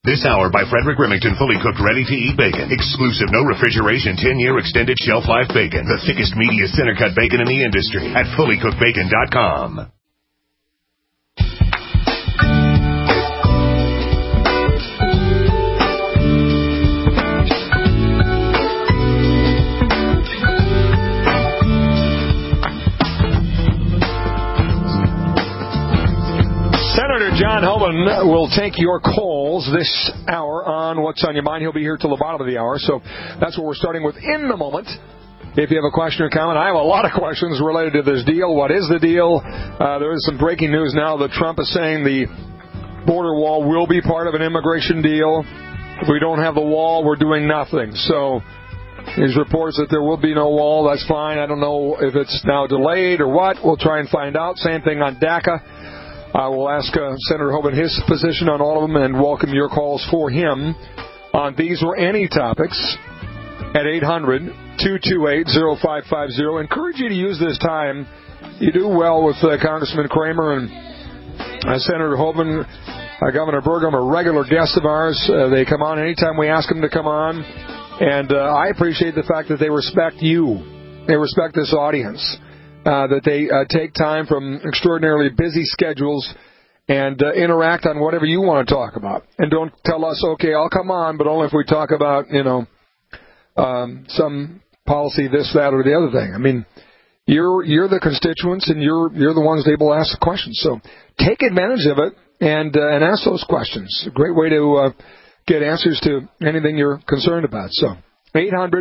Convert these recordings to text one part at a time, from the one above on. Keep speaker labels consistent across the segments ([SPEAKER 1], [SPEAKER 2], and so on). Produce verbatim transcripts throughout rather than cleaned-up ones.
[SPEAKER 1] This hour by Frederick Remington, fully cooked, ready-to-eat bacon. Exclusive, no refrigeration, ten-year extended shelf life bacon. The thickest, meatiest, center-cut bacon in the industry at fully cooked bacon dot com.
[SPEAKER 2] Senator John Hoeven will take your calls this hour on What's on Your Mind. He'll be here till the bottom of the hour, so that's what we're starting with in the moment. If you have a question or comment, I have a lot of questions related to this deal. What is the deal? Uh, there is some breaking news now that Trump is saying the border wall will be part of an immigration deal. If we don't have the wall, we're doing nothing. So his reports that there will be no wall, that's fine. I don't know if it's now delayed or what. We'll try and find out. Same thing on DACA. I will ask uh, Senator Hoeven his position on all of them and welcome your calls for him on these or any topics at eight hundred, two two eight, oh five five oh. Encourage you to use this time. You do well with uh, Congressman Kramer and uh, Senator Hoeven. Uh, Governor Burgum are regular guests of ours. Uh, they come on anytime we ask them to come on. And uh, I appreciate the fact that they respect you. They respect this audience. Uh, that they uh, take time from extraordinarily busy schedules and uh, interact on whatever you want to talk about. And don't tell us, okay, I'll come on, but only if we talk about, you know, um, some policy, this, that, or the other thing. I mean, you're you're the constituents, and you're you're the ones able to ask the questions. So take advantage of it and uh, and ask those questions. A great way to uh, get answers to anything you're concerned about. So eight hundred,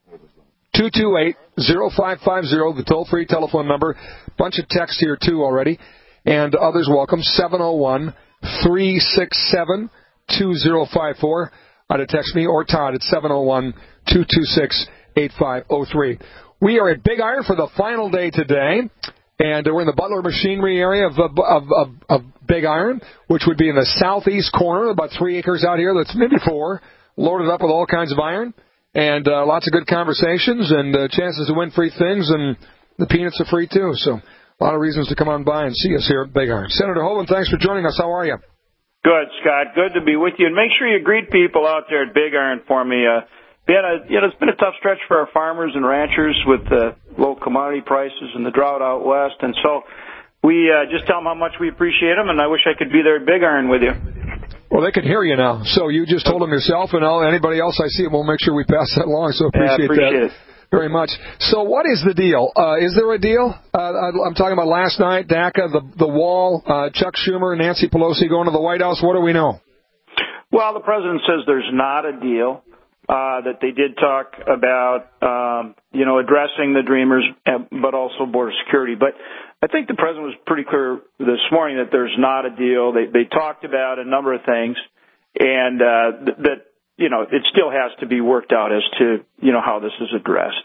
[SPEAKER 2] two two eight, oh five five oh, the toll-free telephone number. Bunch of texts here, too, already. And others welcome, seven oh one, three six seven, two oh five four. Uh, to text me or Todd at seven oh one, two two six, eight five oh three. We are at Big Iron for the final day today. And we're in the Butler Machinery area of, of, of, of Big Iron, which would be in the southeast corner, about three acres out here. That's maybe four, loaded up with all kinds of iron. And uh, lots of good conversations and uh, chances to win free things, and the peanuts are free, too. So a lot of reasons to come on by and see us here at Big Iron. Senator Hoeven, thanks for joining us. How are you?
[SPEAKER 3] Good, Scott. Good to be with you. And make sure you greet people out there at Big Iron for me. Uh, we had a, you know, it's been a tough stretch for our farmers and ranchers with uh, low commodity prices and the drought out west. And so we uh, just tell them how much we appreciate them, and I wish I could be there at Big Iron with you.
[SPEAKER 2] Well, they can hear you now. So you just told them yourself, and I'll, anybody else I see, we'll make sure we pass that along. So appreciate,
[SPEAKER 3] yeah, appreciate
[SPEAKER 2] that it. very much. So what is the deal? Uh, is there a deal? Uh, I'm talking about last night, DACA, the, the wall, uh, Chuck Schumer, Nancy Pelosi going to the White House. What do we know?
[SPEAKER 3] Well, the president says there's not a deal, uh, that they did talk about, um, you know, addressing the Dreamers, but also border security. But I think the president was pretty clear this morning that there's not a deal. They they talked about a number of things, and uh, th- that, you know, it still has to be worked out as to, you know, how this is addressed.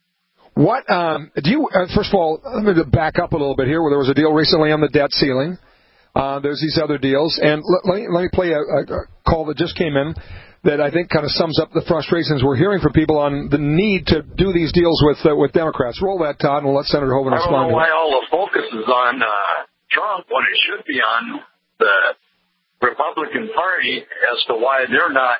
[SPEAKER 2] What um, do you? Uh, first of all, let me back up a little bit here. Where there was a deal recently on the debt ceiling. Uh, there's these other deals, and let, let me let me play a, a call that just came in that I think kind of sums up the frustrations we're hearing from people on the need to do these deals with uh, with Democrats. Roll that, Todd, and we'll let Senator Hoeven respond.
[SPEAKER 4] I don't know why all the focus is on uh, Trump when it should be on the Republican Party as to why they're not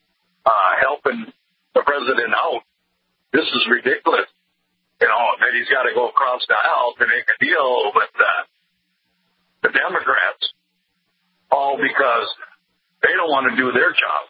[SPEAKER 4] uh, helping the president out. This is ridiculous. You know, that he's got to go across the aisle to make a deal with uh, the Democrats, all because they don't want to do their job.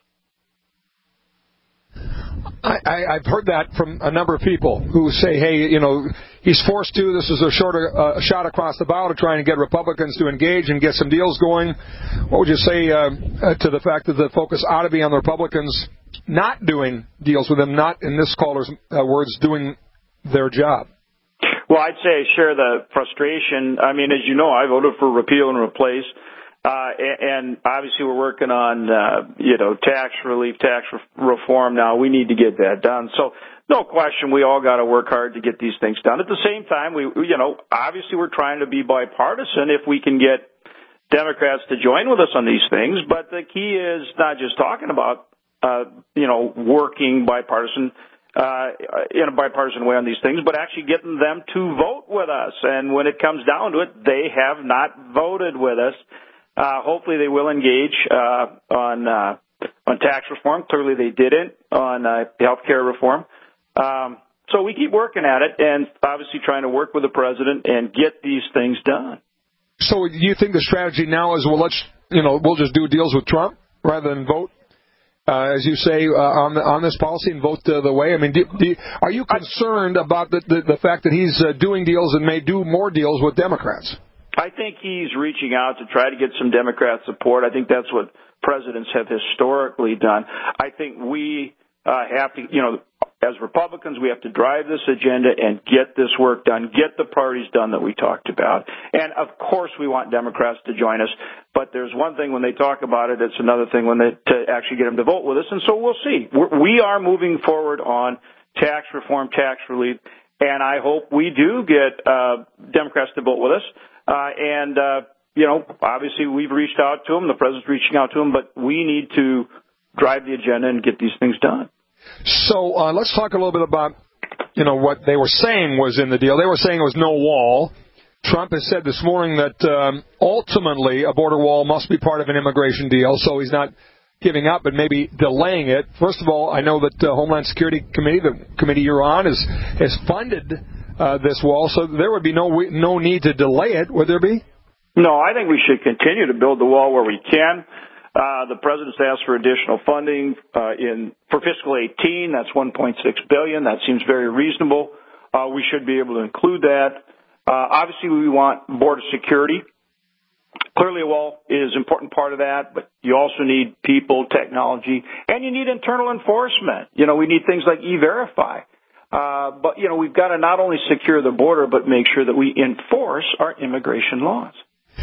[SPEAKER 2] I, I, I've heard that from a number of people who say, hey, you know, he's forced to. This is a, shorter, uh, a shot across the bow to try and get Republicans to engage and get some deals going. What would you say uh, uh, to the fact that the focus ought to be on the Republicans not doing deals with them, not, in this caller's uh, words, doing their job?
[SPEAKER 3] Well, I'd say I share the frustration. I mean, as you know, I voted for repeal and replace. Uh, and obviously we're working on, uh, you know, tax relief, tax reform now. We need to get that done. So no question, we all got to work hard to get these things done. At the same time, we, you know, obviously we're trying to be bipartisan if we can get Democrats to join with us on these things. But the key is not just talking about, uh, you know, working bipartisan, uh, in a bipartisan way on these things, but actually getting them to vote with us. And when it comes down to it, they have not voted with us. Uh, hopefully they will engage, uh, on, uh, on tax reform. Clearly they didn't on uh, health care reform. Um, so we keep working at it and obviously trying to work with the president and get these things done.
[SPEAKER 2] So do you think the strategy now is, well, let's, you know, we'll just do deals with Trump rather than vote, uh, as you say, uh, on the, on this policy and vote uh, the way? I mean, do, do, are you concerned about the, the, the fact that he's uh, doing deals and may do more deals with Democrats?
[SPEAKER 3] I think he's reaching out to try to get some Democrat support. I think that's what presidents have historically done. I think we uh, have to, you know, as Republicans, we have to drive this agenda and get this work done, get the parties done that we talked about. And, of course, we want Democrats to join us. But there's one thing when they talk about it, it's another thing when they to actually get them to vote with us. And so we'll see. We're, we are moving forward on tax reform, tax relief, and I hope we do get uh, Democrats to vote with us. Uh, and, uh, you know, obviously we've reached out to them. The president's reaching out to them. But we need to drive the agenda and get these things done.
[SPEAKER 2] So uh, let's talk a little bit about, you know, what they were saying was in the deal. They were saying it was no wall. Trump has said this morning that um, ultimately a border wall must be part of an immigration deal, so he's not giving up but maybe delaying it. First of all, I know that the Homeland Security Committee, the committee you're on, is, has funded uh, this wall, so there would be no no need to delay it, would there be?
[SPEAKER 3] No, I think we should continue to build the wall where we can. Uh, the president's asked for additional funding uh, in for fiscal eighteen. That's one point six billion dollars. That seems very reasonable. Uh, we should be able to include that. Uh, obviously, we want border security. Clearly, a wall is an important part of that, but you also need people, technology, and you need internal enforcement. You know, we need things like E-Verify. Uh, but, you know, we've got to not only secure the border, but make sure that we enforce our immigration laws.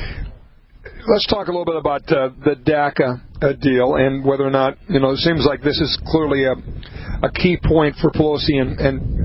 [SPEAKER 2] Let's talk a little bit about uh, the DACA uh, deal and whether or not, you know, it seems like this is clearly a, a key point for Pelosi and,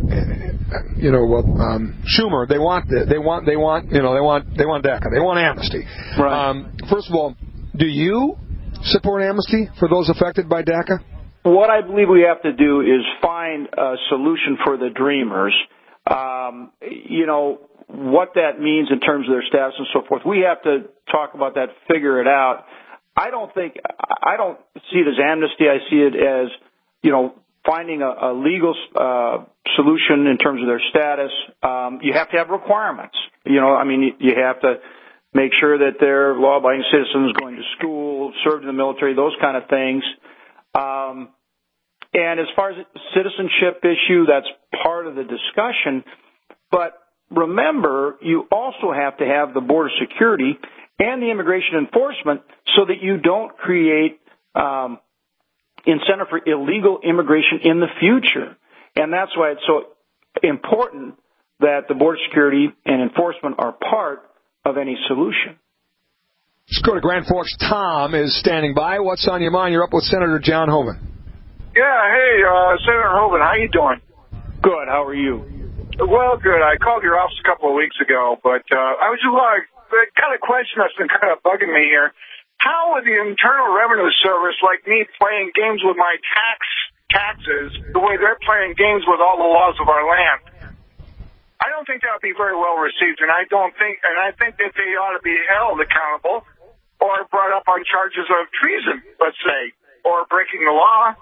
[SPEAKER 2] and you know, um, Schumer. They want, the, they want, they want, you know, they want, they want DACA. They want amnesty.
[SPEAKER 3] Right.
[SPEAKER 2] Um, first of all, do you support amnesty for those affected by DACA?
[SPEAKER 3] What I believe we have to do is find a solution for the dreamers. Um, you know, what that means in terms of their status and so forth. We have to talk about that, figure it out. I don't think, I don't see it as amnesty. I see it as, you know, finding a, a legal uh, solution in terms of their status. Um, you have to have requirements. You know, I mean, you, you have to make sure that they're law-abiding citizens, going to school, served in the military, those kind of things. Um, and as far as the citizenship issue, that's part of the discussion. But remember, you also have to have the border security and the immigration enforcement so that you don't create um, incentive for illegal immigration in the future. And that's why it's so important that the border security and enforcement are part of any solution.
[SPEAKER 2] Let's go to Grand Forks. Tom is standing by. What's on your mind? You're up with Senator John Hoeven.
[SPEAKER 5] Yeah, hey, uh, Senator Hoeven, how you doing?
[SPEAKER 3] Good. How are you?
[SPEAKER 5] Well, good. I called your office a couple of weeks ago, but uh, I was just like, the kind of question that's been kind of bugging me here. How would the Internal Revenue Service, like me, playing games with my tax taxes the way they're playing games with all the laws of our land? I don't think that would be very well received, and I don't think, and I think that they ought to be held accountable or brought up on charges of treason, let's say, or breaking the law.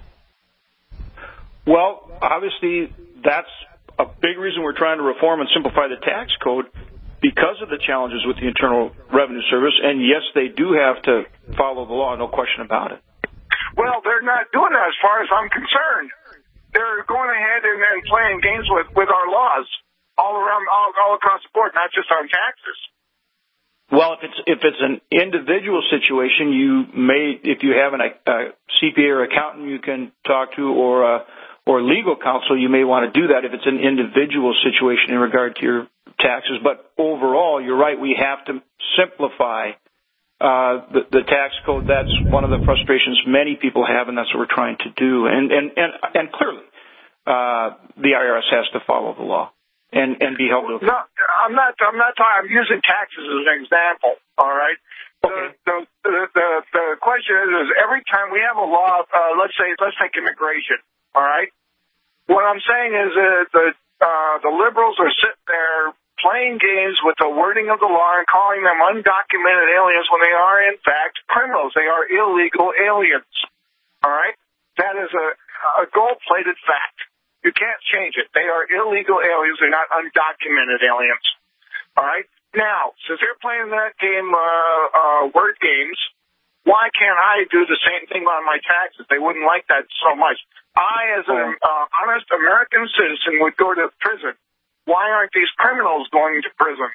[SPEAKER 3] Well, obviously, that's a big reason we're trying to reform and simplify the tax code because of the challenges with the Internal Revenue Service. And, yes, they do have to follow the law, no question about it.
[SPEAKER 5] Well, they're not doing that as far as I'm concerned. They're going ahead and, and playing games with, with our laws all around, all, all across the board, not just on taxes.
[SPEAKER 3] Well, if it's if it's an individual situation, you may, if you have an, a C P A or accountant you can talk to, or a, or legal counsel, you may want to do that if it's an individual situation in regard to your taxes. But overall, you're right. We have to simplify uh, the, the tax code. That's one of the frustrations many people have, and that's what we're trying to do. And and and, and clearly, uh, the I R S has to follow the law and, and be held to account.
[SPEAKER 5] No, I'm not. I'm not talking. I'm using taxes as an example. All right.
[SPEAKER 3] Okay.
[SPEAKER 5] The, the the the question is, is every time we have a law, uh, let's say, let's take immigration. All right. What I'm saying is that the uh, the liberals are sitting there playing games with the wording of the law and calling them undocumented aliens when they are in fact criminals. They are illegal aliens. all right? That is a, a gold-plated fact. You can't change it. They are illegal aliens. They're not undocumented aliens, all right? Now, since they're playing that game, uh, uh, word games, why can't I do the same thing on my taxes? They wouldn't like that so much. I, as an uh, honest American citizen, would go to prison. Why aren't these criminals going to prison?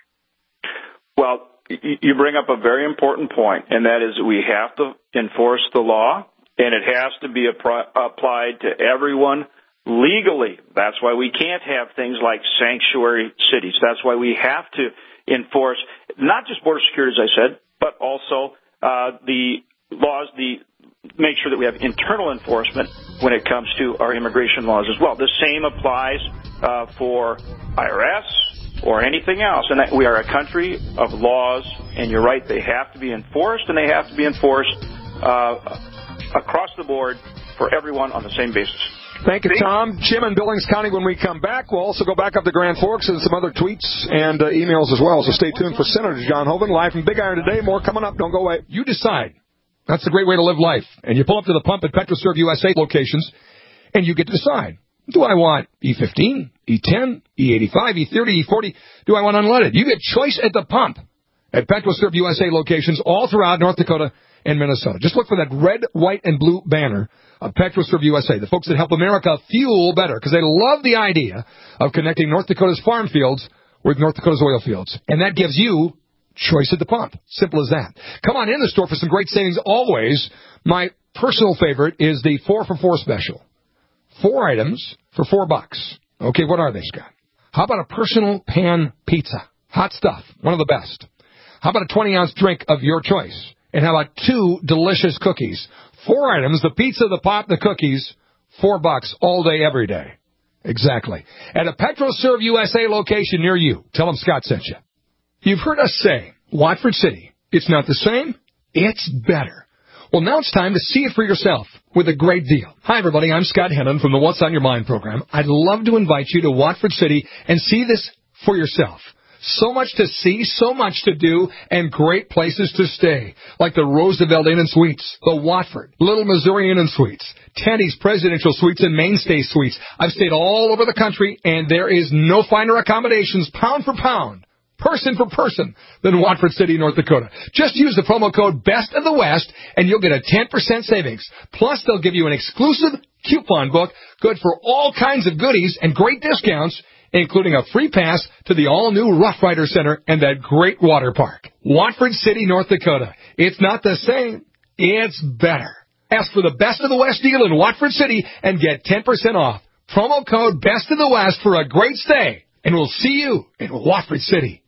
[SPEAKER 3] Well, you bring up a very important point, and that is we have to enforce the law, and it has to be applied to everyone legally. That's why we can't have things like sanctuary cities. That's why we have to enforce not just border security, as I said, but also uh, the laws, the make sure that we have internal enforcement when it comes to our immigration laws as well. The same applies uh, for I R S or anything else. And that we are a country of laws, and you're right, they have to be enforced, and they have to be enforced uh, across the board for everyone on the same basis.
[SPEAKER 2] Thank you, Tom. Jim in Billings County. When we come back, we'll also go back up to Grand Forks and some other tweets and uh, emails as well. So stay tuned for Senator John Hoeven, live from Big Iron today. More coming up. Don't go away.
[SPEAKER 6] You decide. That's a great way to live life. And you pull up to the pump at PetroServe U S A locations, and you get to decide. Do I want E fifteen, E ten, E eighty-five, E thirty, E forty? Do I want unleaded? You get choice at the pump at PetroServe U S A locations all throughout North Dakota and Minnesota. Just look for that red, white, and blue banner of PetroServe U S A, the folks that help America fuel better, because they love the idea of connecting North Dakota's farm fields with North Dakota's oil fields. And that gives you choice at the pump. Simple as that. Come on in the store for some great savings always. My personal favorite is the four for four special. Four items for four bucks. Okay, what are they, Scott? How about a personal pan pizza? Hot stuff. One of the best. How about a twenty-ounce drink of your choice? And how about two delicious cookies? Four items, the pizza, the pop, the cookies, four bucks all day, every day. Exactly. At a PetroServe U S A location near you. Tell them Scott sent you. You've heard us say, Watford City, it's not the same, it's better. Well, now it's time to see it for yourself with a great deal. Hi, everybody. I'm Scott Hennon from the What's on Your Mind program. I'd love to invite you to Watford City and see this for yourself. So much to see, so much to do, and great places to stay, like the Roosevelt Inn and Suites, the Watford, Little Missouri Inn and Suites, Teddy's Presidential Suites, and Mainstay Suites. I've stayed all over the country, and there is no finer accommodations, pound for pound, person for person, than Watford City, North Dakota. Just use the promo code BEST of the West, and you'll get a ten percent savings. Plus, they'll give you an exclusive coupon book, good for all kinds of goodies and great discounts, including a free pass to the all-new Rough Rider Center and that great water park. Watford City, North Dakota. It's not the same, it's better. Ask for the Best of the West deal in Watford City and get ten percent off. Promo code BEST of the West for a great stay. And we'll see you in Watford City.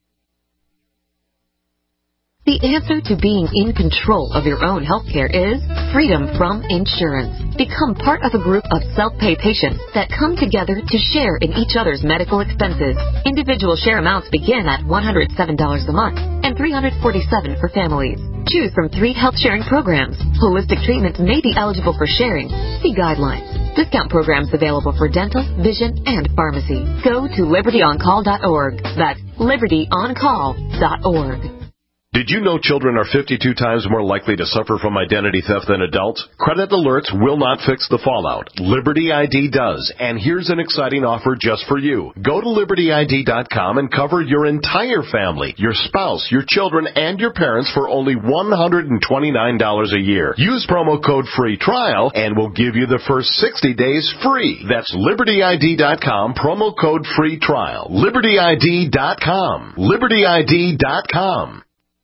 [SPEAKER 7] The answer to being in control of your own healthcare is freedom from insurance. Become part of a group of self-pay patients that come together to share in each other's medical expenses. Individual share amounts begin at one hundred seven dollars a month and three hundred forty-seven dollars for families. Choose from three health sharing programs. Holistic treatments may be eligible for sharing. See guidelines. Discount programs available for dental, vision, and pharmacy. Go to liberty on call dot org. That's liberty on call dot org.
[SPEAKER 8] Did you know children are fifty-two times more likely to suffer from identity theft than adults? Credit alerts will not fix the fallout. Liberty I D does. And here's an exciting offer just for you. Go to liberty I D dot com and cover your entire family, your spouse, your children, and your parents for only one hundred twenty-nine dollars a year. Use promo code FREE TRIAL and we'll give you the first sixty days free. That's liberty I D dot com, promo code FREE TRIAL. liberty I D dot com. liberty I D dot com.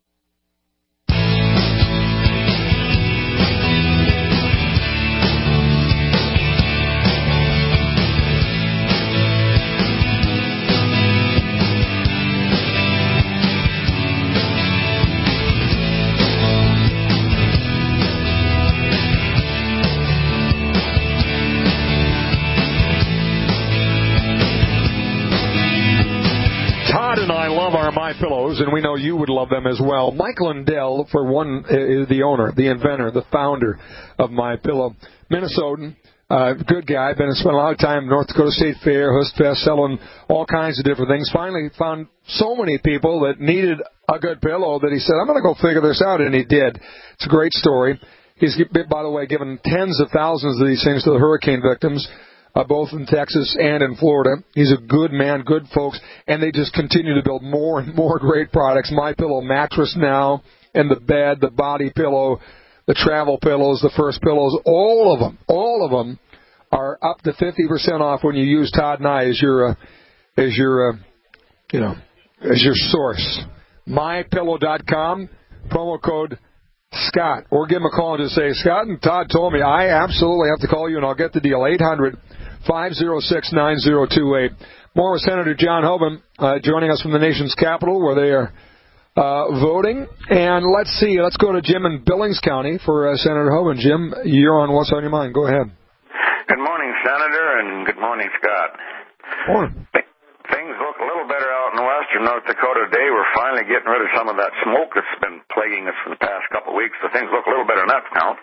[SPEAKER 2] MyPillows, and we know you would love them as well. Mike Lindell, for one, is the owner, the inventor, the founder of MyPillow. Minnesotan, uh, good guy, been spent a lot of time North Dakota State Fair, Hustfest, selling all kinds of different things. Finally found so many people that needed a good pillow that he said, I'm going to go figure this out, and he did. It's a great story. He's, by the way, given tens of thousands of these things to the hurricane victims, uh, both in Texas and in Florida. He's a good man, good folks, and they just continue to build more and more great products. MyPillow mattress now, and the bed, the body pillow, the travel pillows, the first pillows, all of them, all of them are up to fifty percent off when you use Todd and I as your, uh, as your, uh, you know, as your source. my pillow dot com, promo code Scott. Or give him a call and just say, Scott and Todd told me I absolutely have to call you and I'll get the deal. eight hundred, five oh six, nine oh two eight. More with Senator John Hoeven uh, joining us from the nation's capital where they are uh, voting. And let's see, let's go to Jim in Billings County for uh, Senator Hoeven. Jim, you're on What's on Your Mind. Go ahead.
[SPEAKER 9] Good morning, Senator, and good morning, Scott.
[SPEAKER 2] Morning.
[SPEAKER 9] Things look a little better out in western North Dakota today. We're finally getting rid of some of that smoke that's been plaguing us for the past couple of weeks, so things look a little better on that count.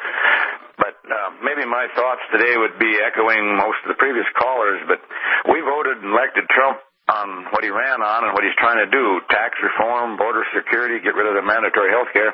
[SPEAKER 9] But uh, maybe my thoughts today would be echoing most of the previous callers, but we voted and elected Trump on what he ran on and what he's trying to do, tax reform, border security, get rid of the mandatory health care.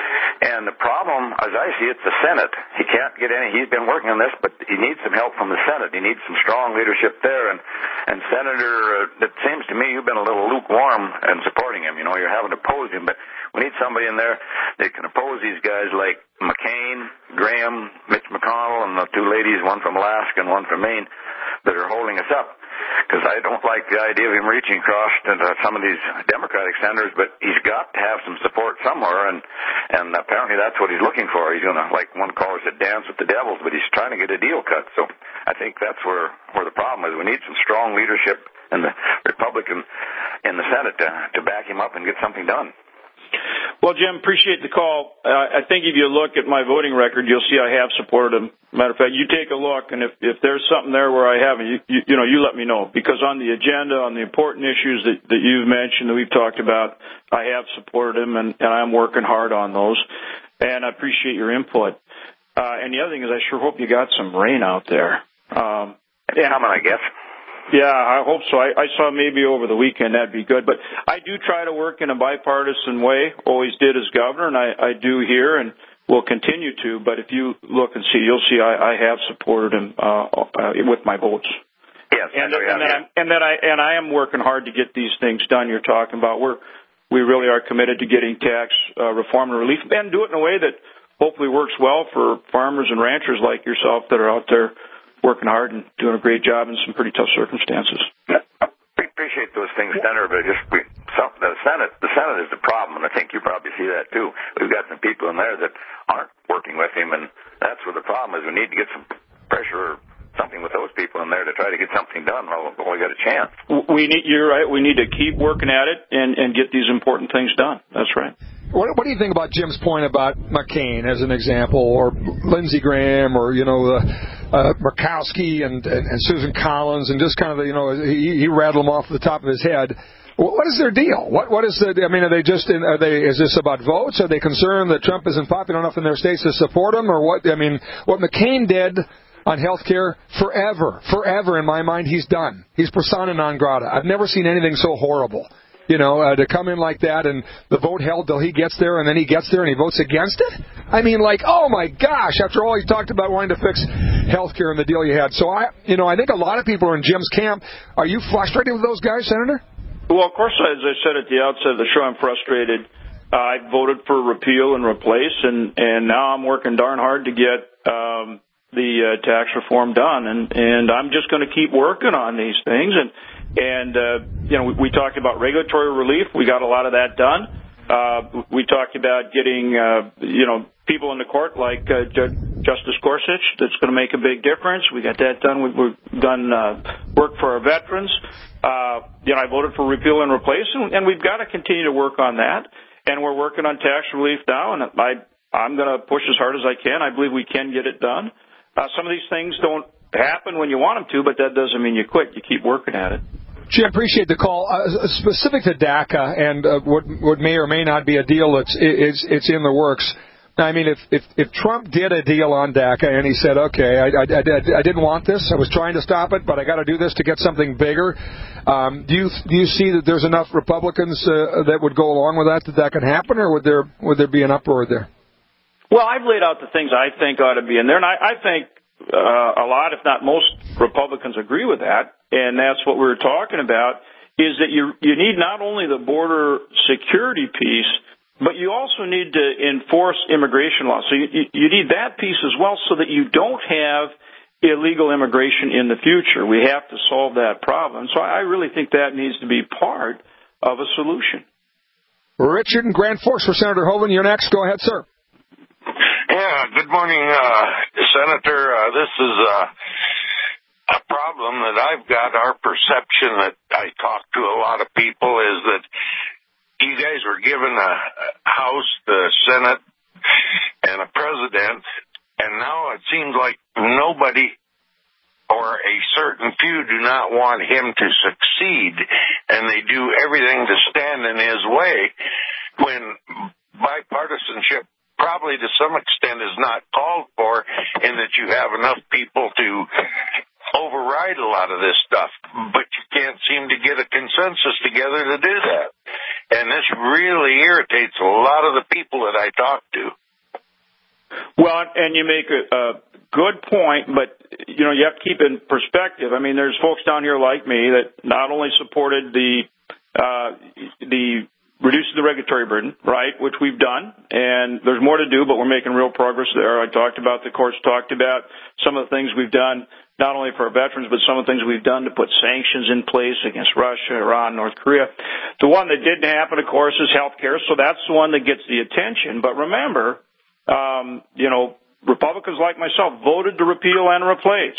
[SPEAKER 9] And the problem, as I see it, the Senate. He can't get any. He's been working on this, but he needs some help from the Senate. He needs some strong leadership there. And, and Senator, uh, it seems to me you've been a little lukewarm in supporting him. You know, you're having to oppose him, but we need somebody in there that can oppose these guys like McCain, Graham, Mitch McConnell, and the two ladies, one from Alaska and one from Maine, that are holding us up. Because I don't like the idea of him reaching across to some of these Democratic senators, but he's got to have some support somewhere, and and apparently that's what he's looking for. He's going to, like one caller said, dance with the devils, but he's trying to get a deal cut. So I think that's where, where the problem is. We need some strong leadership in the Republican in the Senate to, to back him up and get something done.
[SPEAKER 3] Well, Jim, appreciate the call. Uh, I think if you look at my voting record, you'll see I have supported him. Matter of fact, you take a look, and if, if there's something there where I haven't, you, you, you know, you let me know. Because on the agenda, on the important issues that, that you've mentioned, that we've talked about, I have supported him, and, and I'm working hard on those. And I appreciate your input. Uh, and the other thing is I sure hope you got some rain out there. Um,
[SPEAKER 9] yeah, I'm going to guess.
[SPEAKER 3] Yeah, I hope so. I, I saw maybe over the weekend that'd be good. But I do try to work in a bipartisan way, always did as governor, and I, I do here and will continue to. But if you look and see, you'll see I, I have supported him uh, uh, with my votes.
[SPEAKER 9] Yes,
[SPEAKER 3] and, and, and, that I'm, and that I and I am working hard to get these things done you're talking about. We're we really are committed to getting tax uh, reform and relief, and do it in a way that hopefully works well for farmers and ranchers like yourself that are out there working hard and doing a great job in some pretty tough circumstances.
[SPEAKER 9] We appreciate those things, Senator, but just we, some, the Senate, the Senate is the problem, and I think you probably see that too. We've got some people in there that aren't working with him, and that's where the problem is. We need to get some pressure or something with those people in there to try to get something done while we got a chance.
[SPEAKER 3] We need, you're right. We need to keep working at it and, and get these important things done. That's right.
[SPEAKER 2] What, what do you think about Jim's point about McCain as an example, or Lindsey Graham, or, you know, uh, uh, Murkowski and, and, and Susan Collins, and just kind of, you know, he, he rattled them off the top of his head. What is their deal? What what is the? I mean, are they just? In, are they? Is this about votes? Are they concerned that Trump isn't popular enough in their states to support him, or what? I mean, what McCain did on health care, forever, forever in my mind, he's done. He's persona non grata. I've never seen anything so horrible. You know, uh, to come in like that and the vote held till he gets there, and then he gets there and he votes against it? I mean, like, oh my gosh, after all he talked about wanting to fix health care and the deal you had. So, I, you know, I think a lot of people are in Jim's camp. Are you frustrated with those guys, Senator?
[SPEAKER 3] Well, of course, as I said at the outset of the show, I'm frustrated. Uh, I voted for repeal and replace, and, and now I'm working darn hard to get um, the uh, tax reform done. And, and I'm just going to keep working on these things. And And, uh, you know, we, we talked about regulatory relief. We got a lot of that done. Uh, we talked about getting, uh, you know, people in the court like uh, Judge Justice Gorsuch. That's going to make a big difference. We got that done. We, we've done uh, work for our veterans. Uh, you know, I voted for repeal and replace, and, and we've got to continue to work on that. And we're working on tax relief now, and I, I'm going to push as hard as I can. I believe we can get it done. Uh, some of these things don't happen when you want them to, but that doesn't mean you quit. You keep working at it.
[SPEAKER 2] Jim, appreciate the call. Uh, specific to DACA and uh, what, what may or may not be a deal that's it's, it's in the works. I mean, if, if, if Trump did a deal on DACA and he said, okay, I, I, I, I didn't want this, I was trying to stop it, but I got to do this to get something bigger, um, do you do you see that there's enough Republicans uh, that would go along with that, that that can happen, or would there would there be an uproar there?
[SPEAKER 3] Well, I've laid out the things I think ought to be in there, and I, I think uh, a lot, if not most, Republicans agree with that, and that's what we were talking about, is that you you need not only the border security piece, but you also need to enforce immigration laws. So you, you, you need that piece as well so that you don't have illegal immigration in the future. We have to solve that problem. So I really think that needs to be part of a solution.
[SPEAKER 2] Richard in Grand Forks for Senator Hoeven. You're next. Go ahead, sir.
[SPEAKER 10] Yeah, good morning, uh, Senator. Uh, this is uh, a problem that I've got. Our perception that I talk to a lot of people is that you guys were given a House, the Senate, and a president, and now it seems like nobody or a certain few do not want him to succeed, and they do everything to stand in his way when bipartisanship probably to some extent is not called for, in that you have enough people to override a lot of this stuff, but you can't seem to get a consensus together to do that. And this really irritates a lot of the people that I talk to.
[SPEAKER 3] Well, and you make a, a good point, but, you know, you have to keep in perspective. I mean, there's folks down here like me that not only supported the uh, the reducing the regulatory burden, right, which we've done, and there's more to do, but we're making real progress there. I talked about, the courts talked about some of the things we've done, not only for our veterans, but some of the things we've done to put sanctions in place against Russia, Iran, North Korea. The one that didn't happen, of course, is health care, so that's the one that gets the attention. But remember, um, you know, Republicans like myself voted to repeal and replace.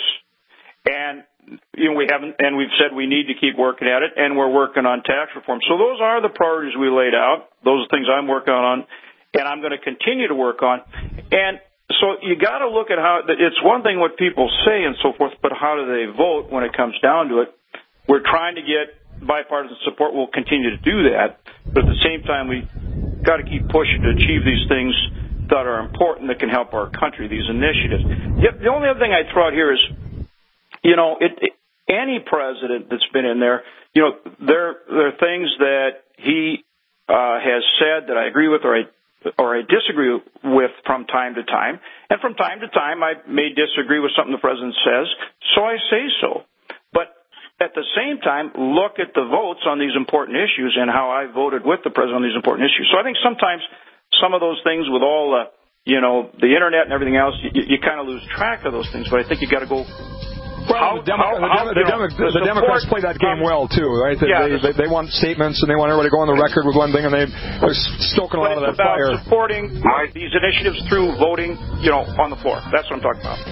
[SPEAKER 3] And you know, we haven't, and we've said we need to keep working at it, and we're working on tax reform. So those are the priorities we laid out. Those are things I'm working on, and I'm going to continue to work on. And so you got to look at how it's one thing what people say and so forth, but how do they vote when it comes down to it? We're trying to get bipartisan support. We'll continue to do that, but at the same time, we got to keep pushing to achieve these things that are important that can help our country. These initiatives. The only other thing I throw out here is, you know, it, it, any president that's been in there, you know, there there are things that he uh, has said that I agree with or I or I disagree with from time to time, and from time to time I may disagree with something the president says, so I say so. But at the same time, look at the votes on these important issues and how I voted with the president on these important issues. So I think sometimes some of those things with all the, you know, the internet and everything else, you, you kind of lose track of those things. But I think you got to go.
[SPEAKER 2] Well, how, the, Demo- how, the, Demo- the, Demo- the, the Democrats play that game well, too, right? They, yeah, they, they, they want statements, and they want everybody to go on the record with one thing, and they, they're stoking a lot of that fire.
[SPEAKER 3] Supporting these initiatives through voting, you know, on the floor. That's what I'm talking about.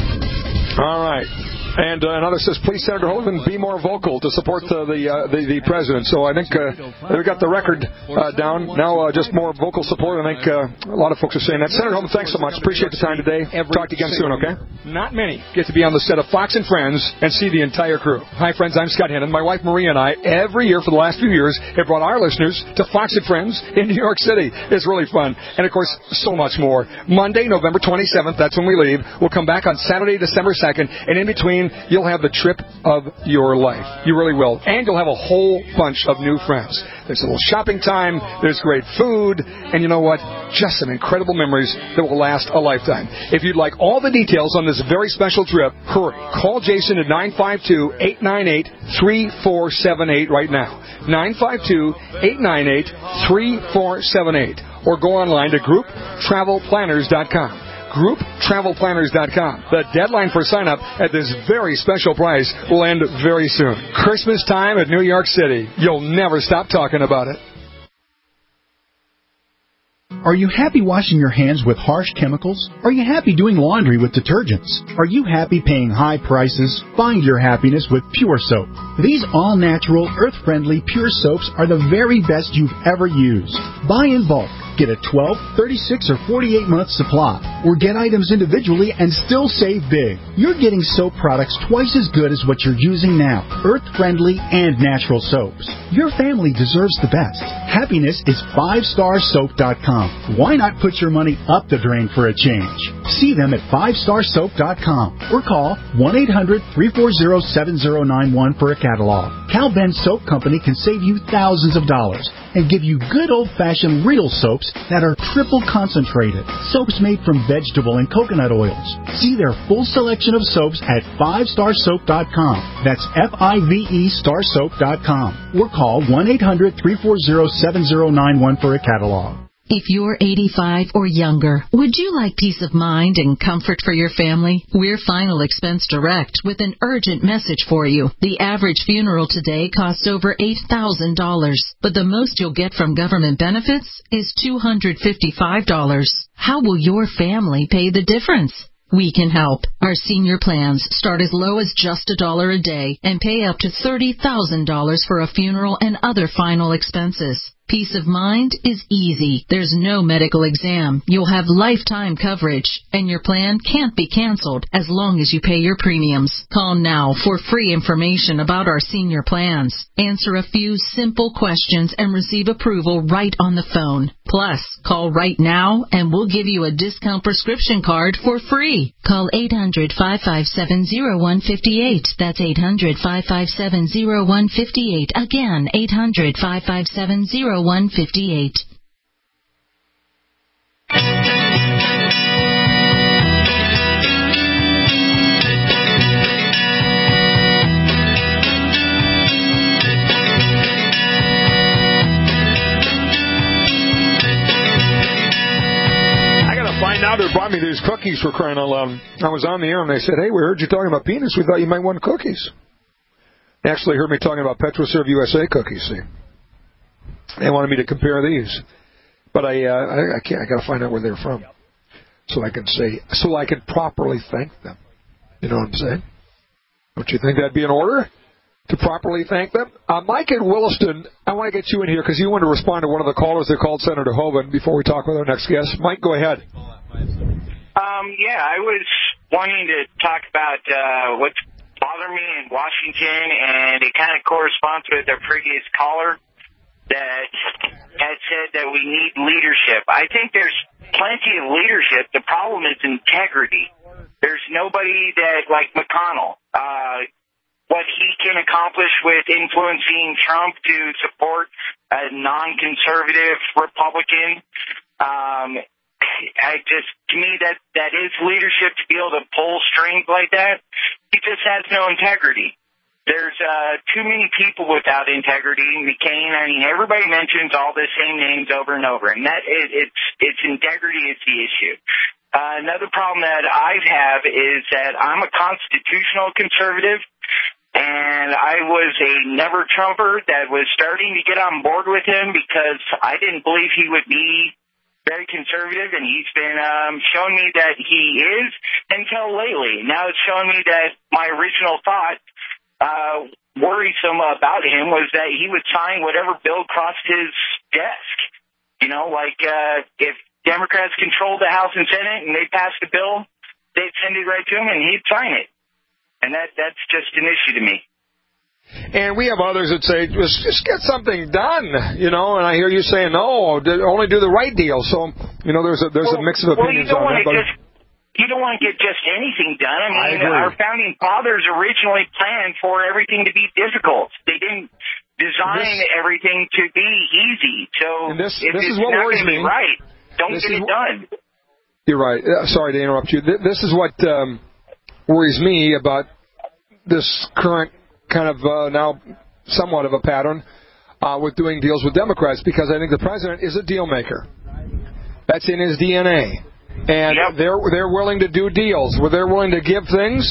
[SPEAKER 2] All right. And uh, another says, please, Senator Hoeven, be more vocal to support uh, the, uh, the the president. So I think uh, we got the record uh, down. Now uh, just more vocal support. I think uh, a lot of folks are saying that. Senator Hoeven, thanks so much. Appreciate the time today. Talk to you again soon, okay? Not many get to be on the set of Fox and Friends and see the entire crew. Hi, friends. I'm Scott Hennon. My wife, Maria, and I, every year for the last few years, have brought our listeners to Fox and Friends in New York City. It's really fun. And, of course, so much more. Monday, November twenty-seventh, that's when we leave. We'll come back on Saturday, December second, and in between, you'll have the trip of your life. You really will. And you'll have a whole bunch of new friends. There's a little shopping time. There's great food. And you know what? Just some incredible memories that will last a lifetime. If you'd like all the details on this very special trip, hurry. Call Jason at nine five two, eight nine eight, three four seven eight right now. nine five two, eight nine eight, three four seven eight. Or go online to group travel planners dot com. group travel planners dot com. The deadline for sign-up at this very special price will end very soon. Christmas time at New York City. You'll never stop talking about it.
[SPEAKER 11] Are you happy washing your hands with harsh chemicals? Are you happy doing laundry with detergents? Are you happy paying high prices? Find your happiness with Pure Soap. These all-natural, earth-friendly Pure Soaps are the very best you've ever used. Buy in bulk. Get a twelve, thirty-six, or forty-eight month supply. Or get items individually and still save big. You're getting soap products twice as good as what you're using now. Earth-friendly and natural soaps. Your family deserves the best. Happiness is five star soap dot com. Why not put your money up the drain for a change? See them at five star soap dot com or call one eight hundred, three four zero, seven zero nine one for a catalog. Cal Ben Soap Company can save you thousands of dollars and give you good old-fashioned real soaps that are triple concentrated. Soaps made from vegetable and coconut oils. See their full selection of soaps at five star soap dot com. That's F I V E star soap dot com. Or call one eight hundred, three four zero, seven zero nine one for a catalog.
[SPEAKER 12] If you're eighty-five or younger, would you like peace of mind and comfort for your family? We're Final Expense Direct with an urgent message for you. The average funeral today costs over eight thousand dollars, but the most you'll get from government benefits is two hundred fifty-five dollars. How will your family pay the difference? We can help. Our senior plans start as low as just a dollar a day and pay up to thirty thousand dollars for a funeral and other final expenses. Peace of mind is easy. There's no medical exam. You'll have lifetime coverage, and your plan can't be canceled as long as you pay your premiums. Call now for free information about our senior plans. Answer a few simple questions and receive approval right on the phone. Plus, call right now and we'll give you a discount prescription card for free. Call eight hundred, five five seven, zero one five eight. That's eight hundred, five five seven, zero one five eight. Again, eight hundred, five five seven, zero one five eight.
[SPEAKER 2] Now they brought me these cookies for crying out loud. I was on the air and they said, hey, we heard you talking about penis. We thought you might want cookies. They actually heard me talking about PetroServe U S A cookies, see. They wanted me to compare these. But I uh, I, I can't. I got to find out where they're from so I can say, so I can properly thank them. You know what I'm saying? Don't you think that'd be in order to properly thank them? Uh, Mike in Williston, I want to get you in here because you want to respond to one of the callers that called Senator Hoeven before we talk with our next guest. Mike, go ahead.
[SPEAKER 13] Um, yeah, I was wanting to talk about uh, what's bothering me in Washington, and it kind of corresponds with our previous caller that had said that we need leadership. I think there's plenty of leadership. The problem is integrity. There's nobody that, like McConnell, uh, what he can accomplish with influencing Trump to support a non-conservative Republican, um, I just, to me, that, that is leadership to be able to pull strings like that. He just has no integrity. There's uh, too many people without integrity. McCain, I mean, everybody mentions all the same names over and over, and that it, it's it's integrity is the issue. Uh, another problem that I have is that I'm a constitutional conservative, and I was a never-Trumper that was starting to get on board with him because I didn't believe he would be very conservative, and he's been um, showing me that he is until lately. Now it's showing me that my original thought uh, worrisome about him was that he would sign whatever bill crossed his desk. You know, like uh, if Democrats controlled the House and Senate and they passed a bill, they'd send it right to him and he'd sign it. And that that's just an issue to me.
[SPEAKER 2] And we have others that say, just, just get something done, you know, and I hear you saying, no, only do the right deal. So, you know, there's a there's
[SPEAKER 13] well,
[SPEAKER 2] a mix of opinions
[SPEAKER 13] well,
[SPEAKER 2] on that. But
[SPEAKER 13] just, you don't want to get just anything done. I mean,
[SPEAKER 2] I
[SPEAKER 13] our founding fathers originally planned for everything to be difficult. They didn't design this, everything to be easy. So
[SPEAKER 2] this,
[SPEAKER 13] if
[SPEAKER 2] this
[SPEAKER 13] it's
[SPEAKER 2] is what
[SPEAKER 13] not
[SPEAKER 2] worries
[SPEAKER 13] going to be
[SPEAKER 2] me.
[SPEAKER 13] right, don't
[SPEAKER 2] this
[SPEAKER 13] get it done.
[SPEAKER 2] You're right. Uh, sorry to interrupt you. This is what um, worries me about this current kind of uh, now somewhat of a pattern uh, with doing deals with Democrats, because I think the president is a deal maker. That's in his D N A. And yep. they're they're willing to do deals where they're willing to give things.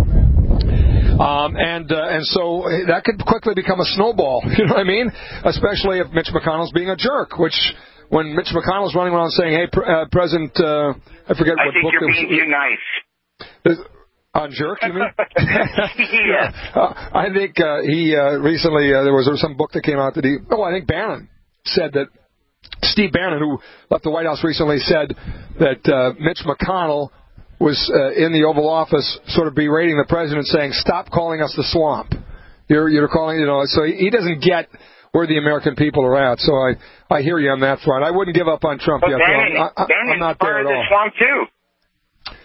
[SPEAKER 2] Um, and uh, and so that could quickly become a snowball, you know what I mean? Especially if Mitch McConnell's being a jerk, which when Mitch McConnell's running around saying, hey, uh, President, uh, I forget
[SPEAKER 13] I
[SPEAKER 2] what
[SPEAKER 13] think
[SPEAKER 2] book
[SPEAKER 13] you're
[SPEAKER 2] it was.
[SPEAKER 13] being too nice.
[SPEAKER 2] On jerk, you mean?
[SPEAKER 13] Yeah.
[SPEAKER 2] Uh, I think uh, he uh, recently, uh, there was some book that came out that he, oh, I think Bannon said that, Steve Bannon, who left the White House recently, said that uh, Mitch McConnell was uh, in the Oval Office sort of berating the president, saying, stop calling us the swamp. You're, you're calling, you know, so he, he doesn't get where the American people are at. So I, I hear you on that front. I wouldn't give up on Trump
[SPEAKER 13] but
[SPEAKER 2] yet.
[SPEAKER 13] Bannon,
[SPEAKER 2] I, I, I'm not there at all.
[SPEAKER 13] Part of the swamp, too.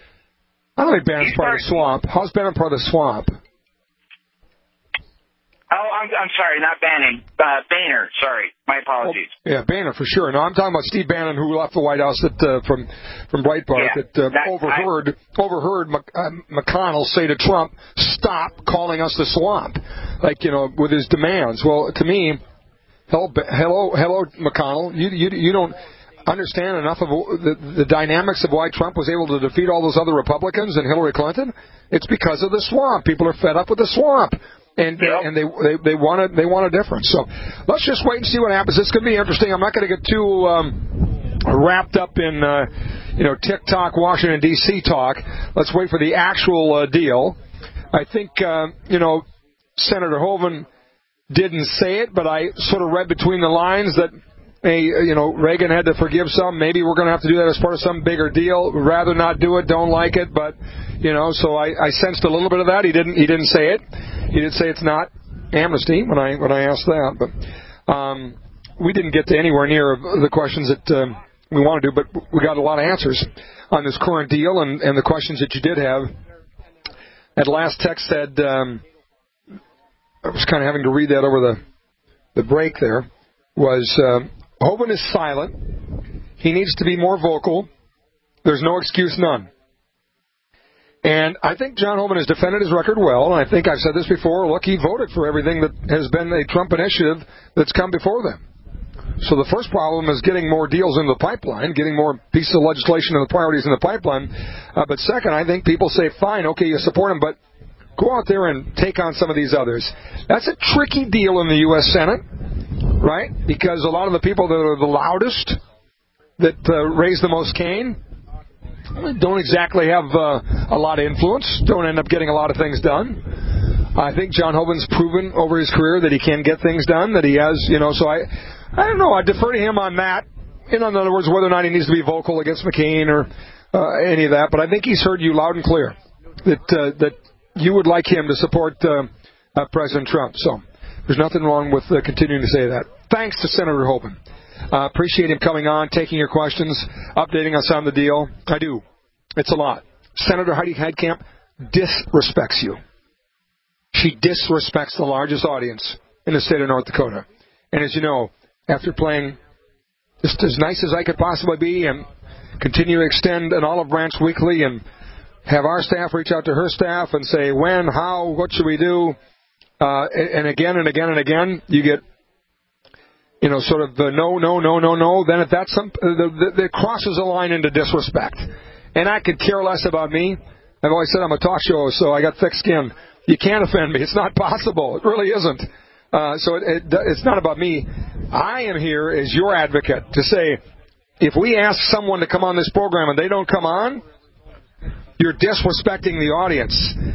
[SPEAKER 2] I don't think Bannon's part of the swamp. How's Bannon part of the swamp?
[SPEAKER 13] Uh, I'm, I'm sorry, not Bannon. Uh, Boehner, sorry. My apologies.
[SPEAKER 2] Oh, yeah, Bannon for sure. No, I'm talking about Steve Bannon, who left the White House that, uh, from from Breitbart,
[SPEAKER 13] yeah,
[SPEAKER 2] that, uh,
[SPEAKER 13] that
[SPEAKER 2] overheard I, overheard Mc, uh, McConnell say to Trump, "Stop calling us the swamp," like you know, with his demands. Well, to me, hello, hello, hello, McConnell, you you you don't understand enough of the, the dynamics of why Trump was able to defeat all those other Republicans and Hillary Clinton. It's because of the swamp. People are fed up with the swamp. And yep. and they they they want a they want a difference. So let's just wait and see what happens. It's going to be interesting. I'm not going to get too um, wrapped up in uh, you know TikTok, Washington D C talk. Let's wait for the actual uh, deal. I think uh, you know Senator Hoeven didn't say it, but I sort of read between the lines that hey, you know Reagan had to forgive some. Maybe we're going to have to do that as part of some bigger deal. Rather not do it. Don't like it, but. You know, so I, I sensed a little bit of that. He didn't. He didn't say it. He did say it's not amnesty when I when I asked that. But um, we didn't get to anywhere near the questions that um, we want to do. But we got a lot of answers on this current deal and, and the questions that you did have. That last text said um, I was kind of having to read that over the the break. There was uh, Hoeven is silent. He needs to be more vocal. There's no excuse, none. And I think John Hoeven has defended his record well, and I think I've said this before. Look, he voted for everything that has been a Trump initiative that's come before them. So the first problem is getting more deals in the pipeline, getting more pieces of legislation and the priorities in the pipeline. Uh, but second, I think people say, fine, okay, you support him, but go out there and take on some of these others. That's a tricky deal in the U S Senate, right? Because a lot of the people that are the loudest, that uh, raise the most cane, don't exactly have uh, a lot of influence, don't end up getting a lot of things done. I think John Hoeven's proven over his career that he can get things done, that he has, you know, so I I don't know, I defer to him on that. In other words, whether or not he needs to be vocal against McCain or uh, any of that, but I think he's heard you loud and clear that uh, that you would like him to support uh, uh, President Trump. So there's nothing wrong with uh, continuing to say that. Thanks to Senator Hoeven. Uh, appreciate him coming on, taking your questions, updating us on the deal. I do. It's a lot. Senator Heidi Heitkamp disrespects you. She disrespects the largest audience in the state of North Dakota. And as you know, after playing just as nice as I could possibly be and continue to extend an olive branch weekly and have our staff reach out to her staff and say when, how, what should we do, uh, and again and again and again, you get You know, sort of the no, no, no, no, no. Then if that's some, the, the, the crosses a line into disrespect. And I could care less about me. I've always said I'm a talk show, so I got thick skin. You can't offend me. It's not possible. It really isn't. Uh, so it, it, it's not about me. I am here as your advocate to say, if we ask someone to come on this program and they don't come on, you're disrespecting the audience.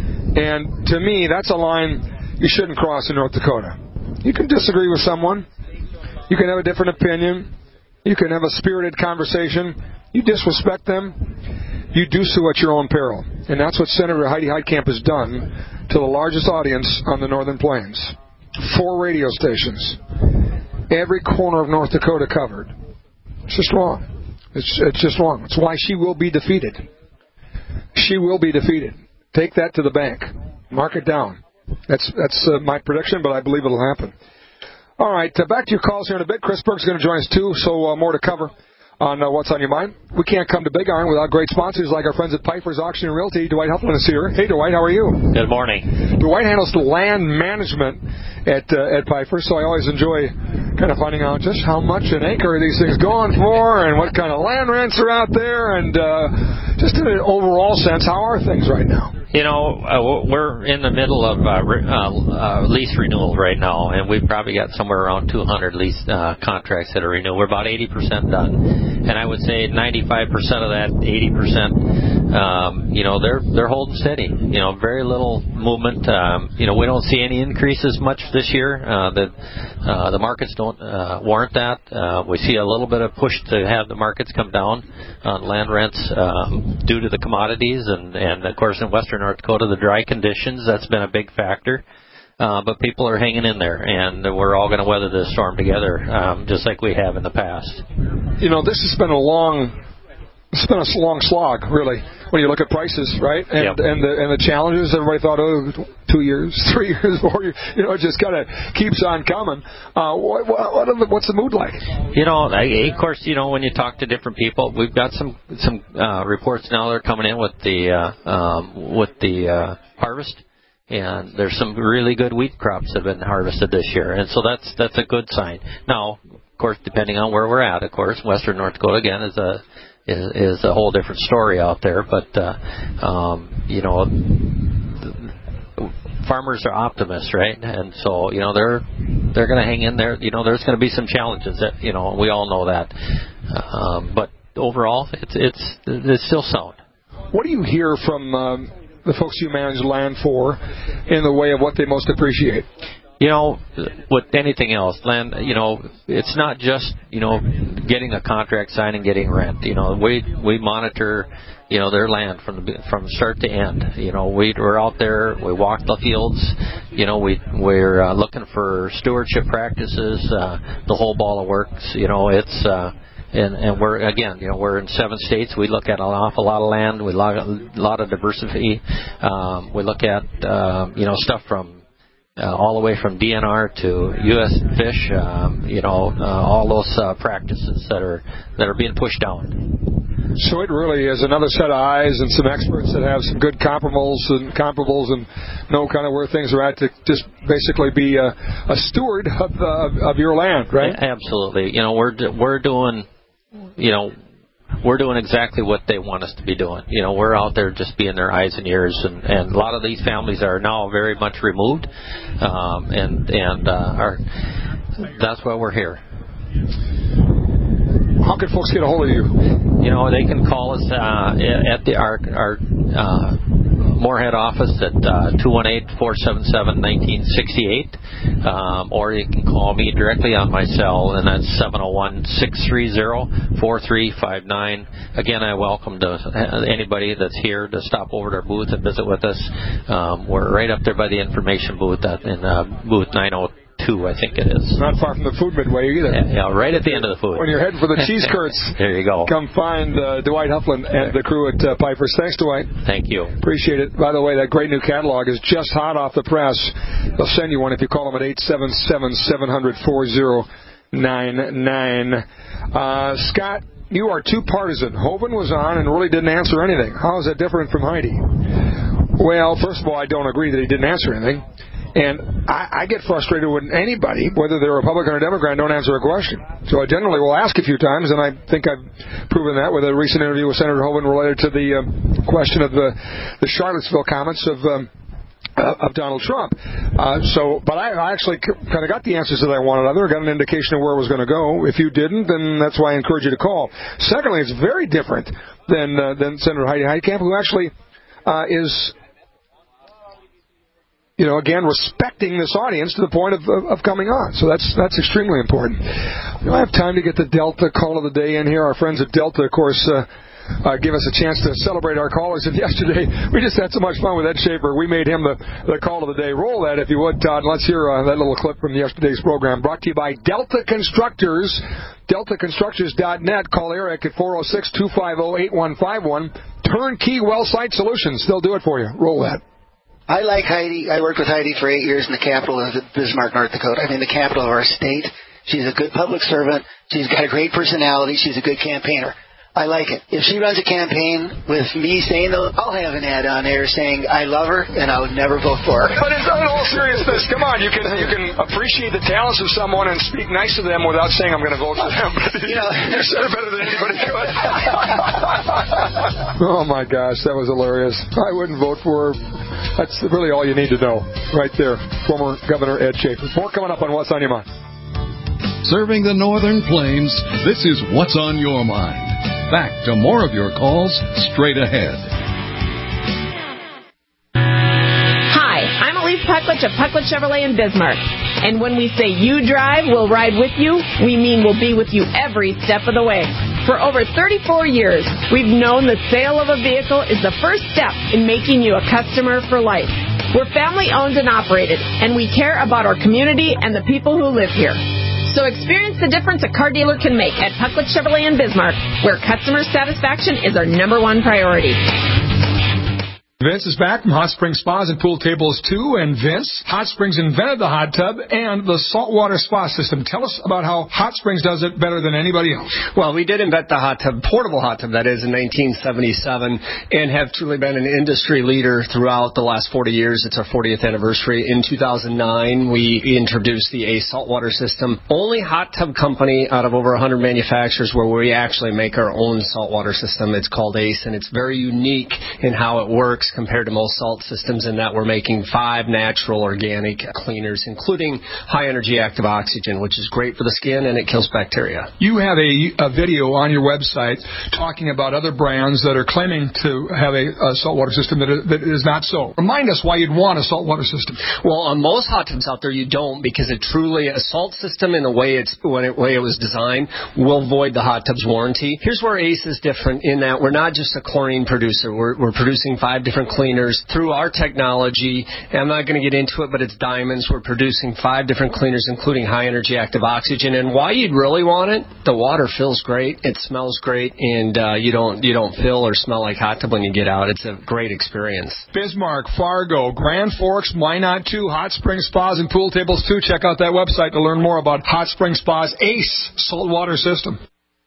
[SPEAKER 2] And to me, that's a line you shouldn't cross in North Dakota. You can disagree with someone. You can have a different opinion. You can have a spirited conversation. You disrespect them, you do so at your own peril. And that's what Senator Heidi Heitkamp has done to the largest audience on the Northern Plains. Four radio stations. Every corner of North Dakota covered. It's just wrong. It's, it's just wrong. It's why she will be defeated. She will be defeated. Take that to the bank. Mark it down. That's, that's uh, my prediction, but I believe it'll happen. All right, uh, back to your calls here in a bit. Chris Berg's going to join us, too, so uh, more to cover on uh, What's on Your Mind. We can't come to Big Iron without great sponsors like our friends at Piper's Auction and Realty. Dwight Huffman is here. Hey, Dwight, how are you?
[SPEAKER 14] Good morning.
[SPEAKER 2] Dwight handles the land management at uh, at Piper, so I always enjoy kind of finding out just how much an acre are these things going for and what kind of land rents are out there, and uh, just in an overall sense, how are things right now?
[SPEAKER 14] You know, uh, we're in the middle of uh, re- uh, uh, lease renewal right now, and we've probably got somewhere around two hundred lease uh, contracts that are renewed. We're about eighty percent done, and I would say ninety-five percent of that eighty percent, um, you know, they're they're holding steady. You know, very little movement. Um, you know, we don't see any increases much this year. Uh, the uh, the markets don't uh, warrant that. Uh, we see a little bit of push to have the markets come down on land rents um, due to the commodities, and and of course in Western North Dakota, the dry conditions, that's been a big factor. Uh, but people are hanging in there, and we're all going to weather this storm together, um, just like we have in the past.
[SPEAKER 2] You know, this has been a long It's been a long slog, really, when you look at prices, right? And
[SPEAKER 14] yep.
[SPEAKER 2] and the and the challenges. Everybody thought, oh, two years, three years, four years. You know, it just kind of keeps on coming. Uh, what, what the, what's the mood like?
[SPEAKER 14] You know, I, of course, you know, when you talk to different people, we've got some some uh, reports now that are coming in with the uh, um, with the uh, harvest. And there's some really good wheat crops that have been harvested this year, and so that's that's a good sign. Now, of course, depending on where we're at, of course, Western North Dakota again is a is, is a whole different story out there. But uh, um, you know, farmers are optimists, right? And so you know they're they're going to hang in there. You know, there's going to be some challenges that you know we all know that. Um, but overall, it's it's it's still sound.
[SPEAKER 2] What do you hear from Um the folks you manage land for in the way of what they most appreciate?
[SPEAKER 14] You know, with anything else, land, you know, it's not just, you know, getting a contract signed and getting rent. You know, we we monitor, you know, their land from the, from start to end. You know, we, we're out there, we walk the fields, you know, we, we're uh, looking for stewardship practices, uh, the whole ball of works. You know, it's... Uh, And, and we're, again, you know, we're in seven states. We look at an awful lot of land. We look at a lot of diversity. Um, we look at, uh, you know, stuff from uh, all the way from D N R to U S Fish, um, you know, uh, all those uh, practices that are that are being pushed down.
[SPEAKER 2] So it really is another set of eyes and some experts that have some good comparables and comparables and know kind of where things are at to just basically be a, a steward of, uh, of your land, right?
[SPEAKER 14] Yeah, absolutely. You know, we're we're doing. You know, we're doing exactly what they want us to be doing. You know, we're out there just being their eyes and ears, and, and a lot of these families are now very much removed, um, and and uh, are that's why we're here.
[SPEAKER 2] How can folks get a hold of you?
[SPEAKER 14] You know, they can call us uh, at the our our uh, Moorhead office at uh, two one eight, four seven seven, one nine six eight, um, or you can call me directly on my cell, and that's seven oh one, six three zero, four three five nine. Again, I welcome to anybody that's here to stop over to our booth and visit with us. Um, we're right up there by the information booth at, in uh, booth nine oh two, I think it is.
[SPEAKER 2] Not far from the food midway either.
[SPEAKER 14] Yeah, yeah, right at the end of the food.
[SPEAKER 2] When you're heading for the cheese curds.
[SPEAKER 14] There you go.
[SPEAKER 2] Come find uh, Dwight Hufflin and the crew at uh, Piper's. Thanks, Dwight.
[SPEAKER 14] Thank you.
[SPEAKER 2] Appreciate it. By the way, that great new catalog is just hot off the press. They'll send you one if you call them at eight seven seven, seven hundred, four oh nine nine. Uh, Scott, you are too partisan. Hovind was on and really didn't answer anything. How is that different from Heidi? Well, first of all, I don't agree that he didn't answer anything. And I, I get frustrated when anybody, whether they're Republican or Democrat, don't answer a question. So I generally will ask a few times, and I think I've proven that with a recent interview with Senator Hovind related to the uh, question of the, the Charlottesville comments of um, uh, of Donald Trump. Uh, so, but I, I actually kind of got the answers that I wanted out of there. Got an indication of where it was going to go. If you didn't, then that's why I encourage you to call. Secondly, it's very different than uh, than Senator Heidi Heitkamp, who actually uh, is. You know, again, respecting this audience to the point of, of, of coming on. So that's that's extremely important. We don't have time to get the Delta call of the day in here. Our friends at Delta, of course, uh, uh, give us a chance to celebrate our callers. And yesterday, we just had so much fun with Ed Schaefer. We made him the, the call of the day. Roll that, if you would, Todd. Let's hear uh, that little clip from yesterday's program. Brought to you by Delta Constructors. Delta Constructors dot net. Call Eric at four oh six, two five oh, eight one five one. Turnkey Well Site Solutions. They'll do it for you. Roll that.
[SPEAKER 15] I like Heidi. I worked with Heidi for eight years in the capital of Bismarck, North Dakota. I mean, the capital of our state. She's a good public servant. She's got a great personality. She's a good campaigner. I like it. If she runs a campaign with me saying, I'll have an ad on there saying I love her and I would never vote for her.
[SPEAKER 2] But in all seriousness, come on, you can you can appreciate the talents of someone and speak nice to them without saying I'm going to vote for them. You know, you said it better than anybody could. Oh my gosh, that was hilarious. I wouldn't vote for her. That's really all you need to know, right there. Former Governor Ed Schaefer. More coming up on What's on Your Mind.
[SPEAKER 16] Serving the Northern Plains, this is What's on Your Mind. Back to more of your calls straight ahead.
[SPEAKER 17] Hi, I'm Elise Pucklich of Pucklich Chevrolet in Bismarck. And when we say you drive, we'll ride with you, we mean we'll be with you every step of the way. For over thirty-four years, we've known the sale of a vehicle is the first step in making you a customer for life. We're family owned and operated, and we care about our community and the people who live here. So experience the difference a car dealer can make at Pucklet Chevrolet in Bismarck, where customer satisfaction is our number one priority.
[SPEAKER 2] Vince is back from Hot Springs Spas and Pool Tables two. And Vince, Hot Springs invented the hot tub and the saltwater spa system. Tell us about how Hot Springs does it better than anybody else.
[SPEAKER 18] Well, we did invent the hot tub, portable hot tub, that is, in nineteen seventy-seven, and have truly been an industry leader throughout the last forty years. It's our fortieth anniversary. In two thousand nine, we introduced the Ace saltwater system, only hot tub company out of over one hundred manufacturers where we actually make our own saltwater system. It's called Ace, and it's very unique in how it works compared to most salt systems in that we're making five natural organic cleaners, including high-energy active oxygen, which is great for the skin and it kills bacteria.
[SPEAKER 2] You have a, a video on your website talking about other brands that are claiming to have a, a saltwater system that is, that is not so. Remind us why you'd want a saltwater system.
[SPEAKER 18] Well, on most hot tubs out there, you don't, because it truly, a salt system in the way, it's, when it, way it was designed will void the hot tub's warranty. Here's where Ace is different in that we're not just a chlorine producer. We're, we're producing five different cleaners through our technology. I'm not going to get into it, but it's diamonds. We're producing five different cleaners, including high-energy active oxygen. And why you'd really want it, the water feels great, it smells great, and uh, you don't you don't feel or smell like hot tub when you get out. It's a great experience.
[SPEAKER 2] Bismarck, Fargo, Grand Forks, Minot two, Hot Springs Spas and Pool Tables two. Check out that website to learn more about Hot Springs Spas Ace saltwater system.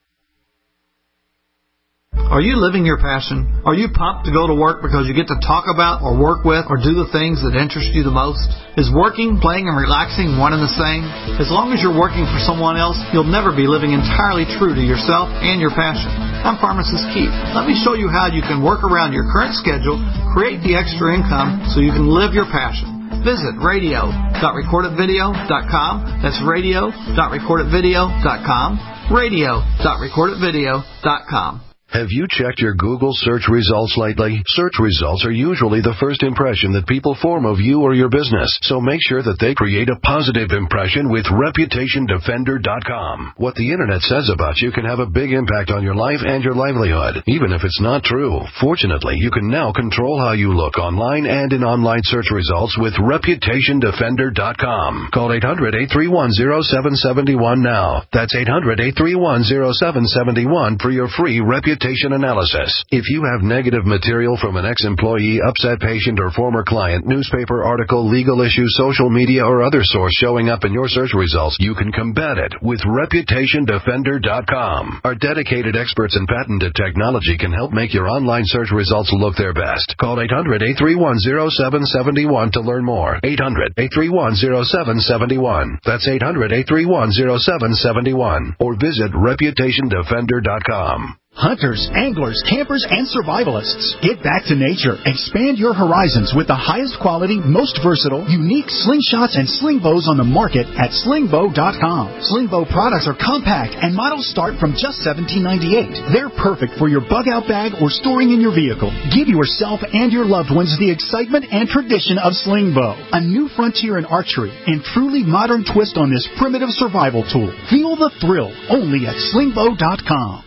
[SPEAKER 19] Are you living your passion? Are you pumped to go to work because you get to talk about or work with or do the things that interest you the most? Is working, playing, and relaxing one and the same? As long as you're working for someone else, you'll never be living entirely true to yourself and your passion. I'm Pharmacist Keith. Let me show you how you can work around your current schedule, create the extra income so you can live your passion. Visit radio dot record it video dot com. That's radio dot record it video dot com. radio dot record it video dot com.
[SPEAKER 20] Have you checked your Google search results lately? Search results are usually the first impression that people form of you or your business, so make sure that they create a positive impression with reputation defender dot com. What the Internet says about you can have a big impact on your life and your livelihood, even if it's not true. Fortunately, you can now control how you look online and in online search results with reputation defender dot com. Call eight hundred, eight three one, zero seven seven one now. That's eight hundred, eight three one, zero seven seven one for your free reputation analysis. If you have negative material from an ex-employee, upset patient, or former client, newspaper article, legal issue, social media, or other source showing up in your search results, you can combat it with reputation defender dot com. Our dedicated experts in patented technology can help make your online search results look their best. Call eight hundred, eight three one, zero seven seven one to learn more. eight hundred, eight three one, zero seven seven one. That's eight hundred, eight three one, zero seven seven one. Or visit reputation defender dot com.
[SPEAKER 11] Hunters, anglers, campers, and survivalists. Get back to nature. Expand your horizons with the highest quality, most versatile, unique slingshots and sling bows on the market at sling bow dot com. Sling bow products are compact and models start from just seventeen ninety-eight. They're perfect for your bug-out bag or storing in your vehicle. Give yourself and your loved ones the excitement and tradition of sling bow. A new frontier in archery and truly modern twist on this primitive survival tool. Feel the thrill only at sling bow dot com.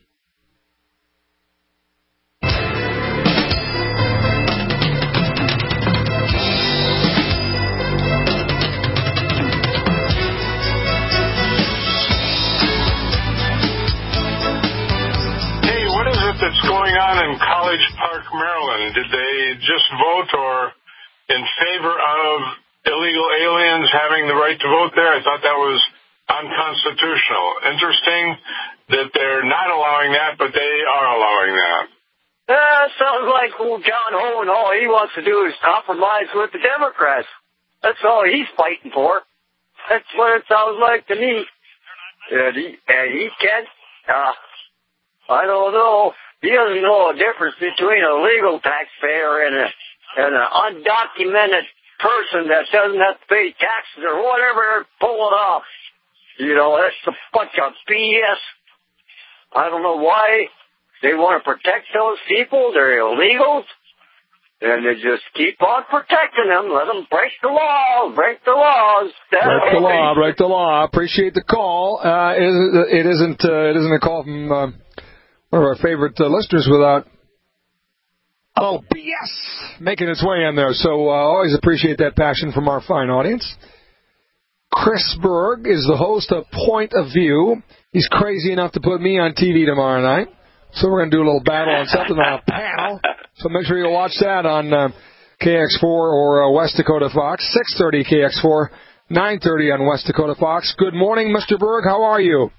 [SPEAKER 21] That's going on in College Park, Maryland. Did they just vote or in favor of illegal aliens having the right to vote there? I thought that was unconstitutional. Interesting that they're not allowing that, but they are allowing that.
[SPEAKER 22] Uh, sounds like old John Hoeven, all he wants to do is compromise with the Democrats. That's all he's fighting for. That's what it sounds like to me. And he, and he can't, uh, I don't know. He doesn't know the difference between a legal taxpayer and, a, and an undocumented person that doesn't have to pay taxes or whatever they're pulling off. You know, that's a bunch of B S. I don't know why they want to protect those people. They're illegals. And they just keep on protecting them. Let them break the law. Break the laws. That's
[SPEAKER 2] break the law. Break the law. Appreciate the call. Uh, it, it isn't. Uh, it isn't a call from uh, one of our favorite uh, listeners without oh B S making its way in there. So uh, always appreciate that passion from our fine audience. Chris Berg is the host of Point of View. He's crazy enough to put me on T V tomorrow night. So we're going to do a little battle on something on a panel. So make sure you'll watch that on uh, K X four or uh, West Dakota Fox. six thirty K X four, nine thirty on West Dakota Fox. Good morning, Mister Berg. How are you?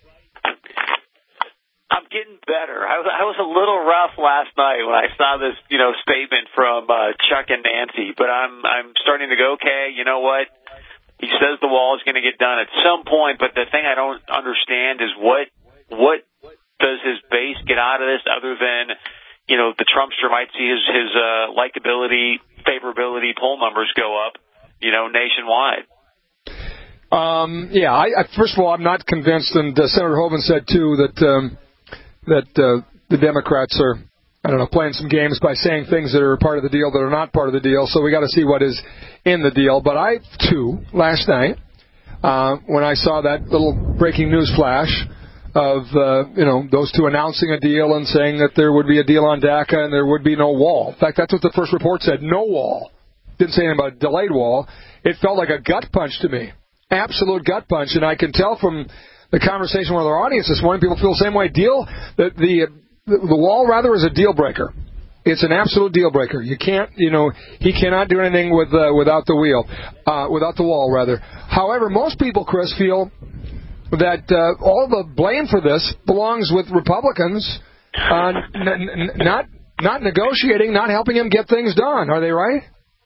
[SPEAKER 1] I'm getting better. I was I was a little rough last night when I saw this, you know, statement from uh, Chuck and Nancy, but I'm I'm starting to go, okay, you know what? He says the wall is going to get done at some point, but the thing I don't understand is what what does his base get out of this other than, you know, the Trumpster might see his, his uh, likability, favorability poll numbers go up, you know, nationwide.
[SPEAKER 2] Um, yeah, I, I, first of all, I'm not convinced, and uh, Senator Hoeven said, too, that um, that uh, the Democrats are, I don't know, playing some games by saying things that are part of the deal that are not part of the deal, so we got to see what is in the deal. But I, too, last night, uh, when I saw that little breaking news flash of, uh, you know, those two announcing a deal and saying that there would be a deal on DACA and there would be no wall. In fact, that's what the first report said, no wall. Didn't say anything about a delayed wall. It felt like a gut punch to me, absolute gut punch. And I can tell from the conversation with our audience this morning, people feel the same way. Deal, the, the, the wall, rather, is a deal breaker. It's an absolute deal breaker. You can't, you know, he cannot do anything with uh, without the wheel, uh, without the wall, rather. However, most people, Chris, feel that uh, all the blame for this belongs with Republicans, uh, n- n- not not negotiating, not helping him get things done. Are they right?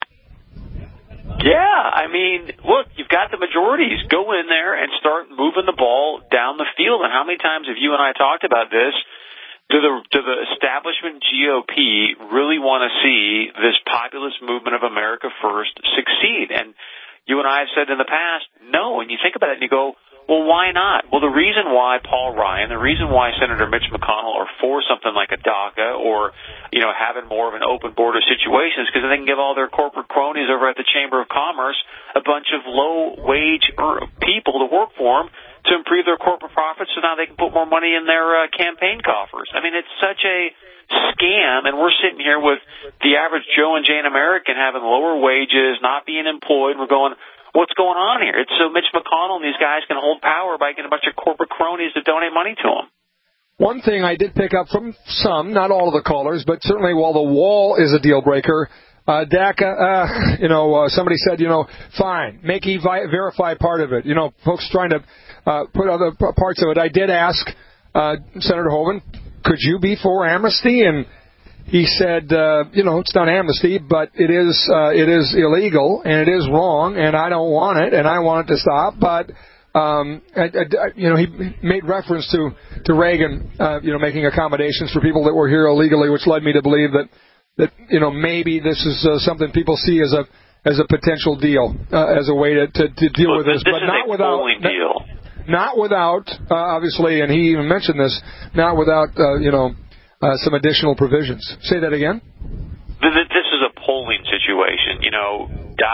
[SPEAKER 1] Yeah, I mean, look, you've got the majorities. Go in there and start moving the ball down the field. And how many times have you and I talked about this? Do the do the establishment G O P really want to see this populist movement of America First succeed? And you and I have said in the past, no. And you think about it and you go, well, why not? Well, the reason why Paul Ryan, the reason why Senator Mitch McConnell are for something like a DACA or, you know, having more of an open border situation is because they can give all their corporate cronies over at the Chamber of Commerce a bunch of low-wage people to work for them to improve their corporate profits so now they can put more money in their uh, campaign coffers. I mean, it's such a scam, and we're sitting here with the average Joe and Jane American having lower wages, not being employed. We're going, what's going on here? It's so Mitch McConnell and these guys can hold power by getting a bunch of corporate cronies to donate money to them.
[SPEAKER 2] One thing I did pick up from some, not all of the callers, but certainly while the wall is a deal breaker, uh, DACA, uh, you know, uh, somebody said, you know, fine, make E-Verify part of it. You know, folks trying to uh, put other parts of it. I did ask uh, Senator Hoeven, could you be for amnesty? And he said, uh, you know, it's not amnesty, but it is uh, it is illegal and it is wrong, and I don't want it, and I want it to stop. But um, I, I, you know, he made reference to to Reagan, uh, you know, making accommodations for people that were here illegally, which led me to believe that that you know maybe this is uh, something people see as a as a potential deal, uh, as a way to to, to deal
[SPEAKER 1] Look,
[SPEAKER 2] with this,
[SPEAKER 1] this
[SPEAKER 2] but
[SPEAKER 1] is
[SPEAKER 2] not
[SPEAKER 1] a
[SPEAKER 2] without.
[SPEAKER 1] deal.
[SPEAKER 2] Not without, uh, obviously, and he even mentioned this, not without, uh, you know, uh, some additional provisions. Say that again?
[SPEAKER 1] This is a polling situation. You know,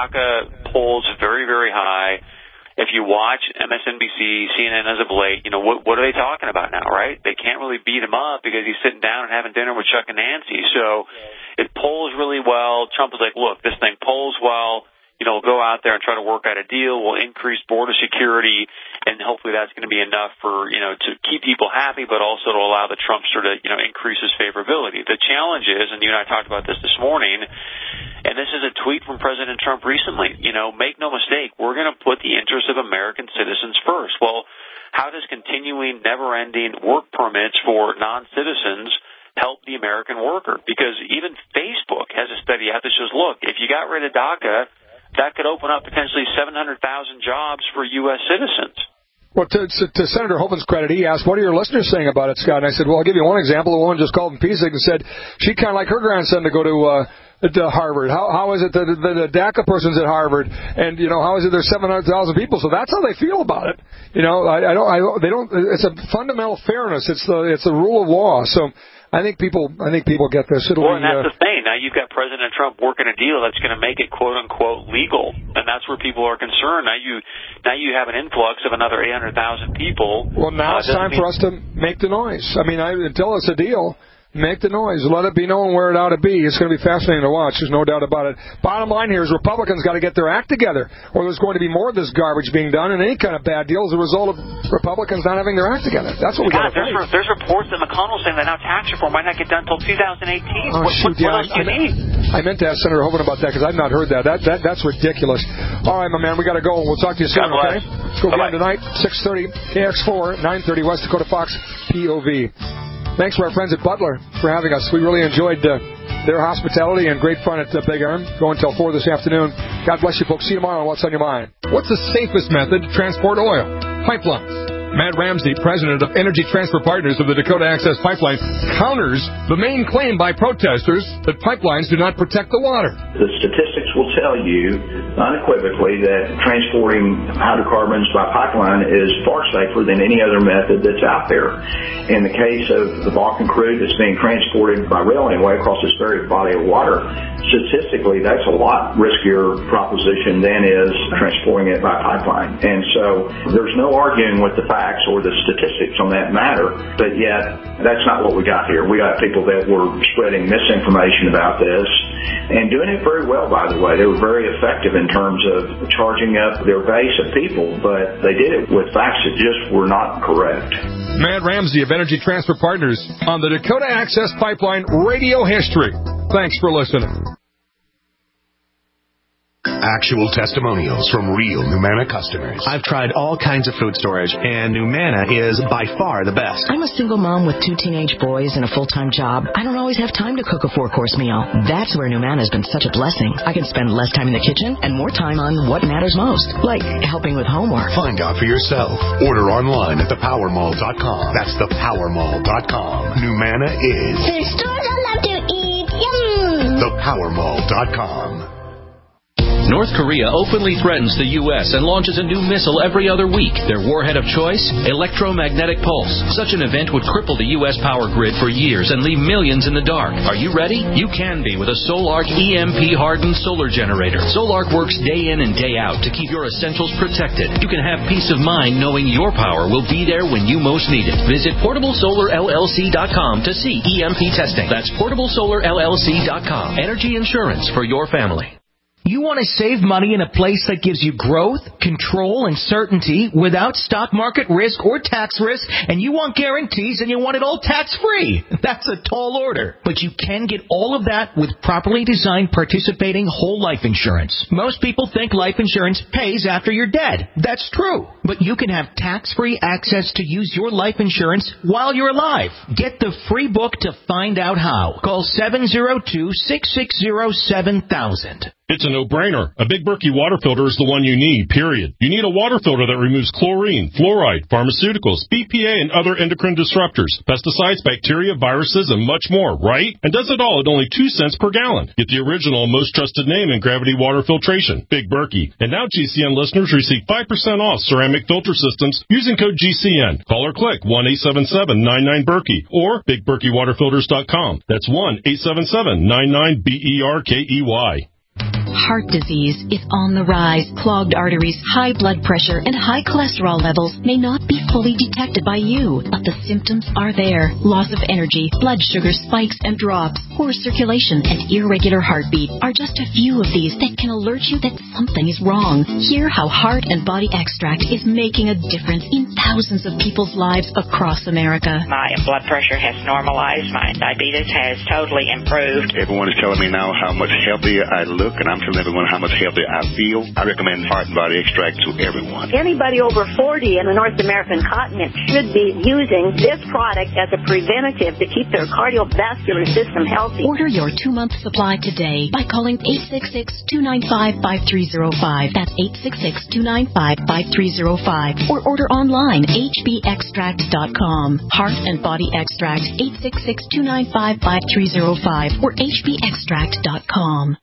[SPEAKER 1] DACA polls very, very high. If you watch M S N B C, C N N as of late, you know, what, what are they talking about now, right? They can't really beat him up because he's sitting down and having dinner with Chuck and Nancy. So it polls really well. Trump is like, look, this thing polls well. You know, we'll go out there and try to work out a deal. We'll increase border security, and hopefully that's going to be enough for, you know, to keep people happy, but also to allow the Trumpster to, you know, increase his favorability. The challenge is, and you and I talked about this this morning, and this is a tweet from President Trump recently, you know, make no mistake, we're going to put the interests of American citizens first. Well, how does continuing, never-ending work permits for non-citizens help the American worker? Because even Facebook has a study out that shows, look, if you got rid of DACA, that could open up potentially seven hundred thousand jobs for U S citizens.
[SPEAKER 2] Well, to, to, to Senator Hoeven's credit, he asked, what are your listeners saying about it, Scott? And I said, well, I'll give you one example. The woman just called in Piesig and said she'd kind of like her grandson to go to uh, to Harvard. How how is it that the, the DACA person's at Harvard? And, you know, how is it there's seven hundred thousand people? So that's how they feel about it. You know, I, I don't, I don't, they don't, it's a fundamental fairness. It's the, it's the rule of law. So I think people, I think people get this. It'll
[SPEAKER 1] well,
[SPEAKER 2] be,
[SPEAKER 1] and that's
[SPEAKER 2] uh,
[SPEAKER 1] the thing. Now you've got President Trump working a deal that's going to make it "quote unquote" legal, and that's where people are concerned. Now you, now you have an influx of another eight hundred thousand people.
[SPEAKER 2] Well, now
[SPEAKER 1] uh,
[SPEAKER 2] it's time
[SPEAKER 1] mean...
[SPEAKER 2] for us to make the noise. I mean, I, until it's a deal, Make the noise. Let it be known where it ought to be. It's going to be fascinating to watch. There's no doubt about it. Bottom line here is Republicans got to get their act together, or there's going to be more of this garbage being done, and any kind of bad deal as a result of Republicans not having their act together. That's what we got to
[SPEAKER 1] there's, re- there's reports that McConnell's saying that now tax reform might not get done until two thousand eighteen.
[SPEAKER 2] Oh,
[SPEAKER 1] what
[SPEAKER 2] shoot,
[SPEAKER 1] what,
[SPEAKER 2] yeah,
[SPEAKER 1] what else do you
[SPEAKER 2] I,
[SPEAKER 1] need?
[SPEAKER 2] I meant to ask Senator Hoeven about that because I've not heard that. That, that. That's ridiculous. All right, my man, we got to go. We'll talk to you soon, okay? Let's go again tonight, six thirty, K X four, nine thirty, West Dakota Fox, P O V. Thanks to our friends at Butler for having us. We really enjoyed uh, their hospitality and great fun at uh, Big Iron. Go until four this afternoon. God bless you, folks. See you tomorrow on What's on Your Mind.
[SPEAKER 6] What's the safest method to transport oil? Pipelines. Matt Ramsey, president of Energy Transfer Partners of the Dakota Access Pipeline, counters the main claim by protesters that pipelines do not protect the water.
[SPEAKER 4] The statistics will tell you unequivocally that transporting hydrocarbons by pipeline is far safer than any other method that's out there. In the case of the Bakken crude that's being transported by rail anyway across this very body of water, statistically that's a lot riskier proposition than is transporting it by pipeline. And so there's no arguing with the fact or the statistics on that matter, but yet that's not what we got here. We got people that were spreading misinformation about this and doing it very well, by the way. They were very effective in terms of charging up their base of people, but they did it with facts that just were not correct.
[SPEAKER 6] Matt Ramsey of Energy Transfer Partners on the Dakota Access Pipeline Radio History. Thanks for listening.
[SPEAKER 5] Actual testimonials from real Numana customers.
[SPEAKER 23] I've tried all kinds of food storage, and Numana is by far the best.
[SPEAKER 24] I'm a single mom with two teenage boys and a full-time job. I don't always have time to cook a four-course meal. That's where Numana has been such a blessing. I can spend less time in the kitchen and more time on what matters most, like helping with homework.
[SPEAKER 5] Find out for yourself. Order online at the power mall dot com. That's the power mall dot com. Numana is
[SPEAKER 25] the stores I love to eat. Yum!
[SPEAKER 5] the power mall dot com.
[SPEAKER 26] North Korea openly threatens the U S and launches a new missile every other week. Their warhead of choice? Electromagnetic pulse. Such an event would cripple the U S power grid for years and leave millions in the dark. Are you ready? You can be with a Solark E M P-hardened solar generator. Solark works day in and day out to keep your essentials protected. You can have peace of mind knowing your power will be there when you most need it. Visit portable solar L L C dot com to see E M P testing. That's portable solar L L C dot com. Energy insurance for your family.
[SPEAKER 27] You want to save money in a place that gives you growth, control, and certainty without stock market risk or tax risk, and you want guarantees and you want it all tax-free. That's a tall order. But you can get all of that with properly designed participating whole life insurance. Most people think life insurance pays after you're dead. That's true. But you can have tax-free access to use your life insurance while you're alive. Get the free book to find out how. Call seven oh two, six six zero, seven thousand.
[SPEAKER 28] It's a no-brainer. A Big Berkey water filter is the one you need, period. You need a water filter that removes chlorine, fluoride, pharmaceuticals, B P A, and other endocrine disruptors, pesticides, bacteria, viruses, and much more, right? And does it all at only two cents per gallon. Get the original and most trusted name in gravity water filtration, Big Berkey. And now G C N listeners receive five percent off ceramic filter systems using code G C N. Call or click one eight seven seven, nine nine, Berkey or big berkey water filters dot com. That's one eight seven seven, nine nine, B E R K E Y.
[SPEAKER 7] Heart disease is on the rise. Clogged arteries, high blood pressure, and high cholesterol levels may not be fully detected by you, but the symptoms are there. Loss of energy, blood sugar spikes and drops, poor circulation, and irregular heartbeat are just a few of these that can alert you that something is wrong. Hear how Heart and Body Extract is making a difference in thousands of people's lives across America.
[SPEAKER 29] My blood pressure has normalized. My diabetes has totally improved.
[SPEAKER 30] Everyone is telling me now how much healthier I look, and I'm telling everyone how much healthier I feel. I recommend Heart and Body Extract to everyone.
[SPEAKER 31] Anybody over forty in the North American continent should be using this product as a preventative to keep their cardiovascular system healthy.
[SPEAKER 7] Order your two-month supply today by calling eight six six, two nine five, five three zero five. That's eight six six, two nine five, five three zero five. Or order online, H B extract dot com. Heart and Body Extract, eight six six, two nine five, five three zero five or H B extract dot com.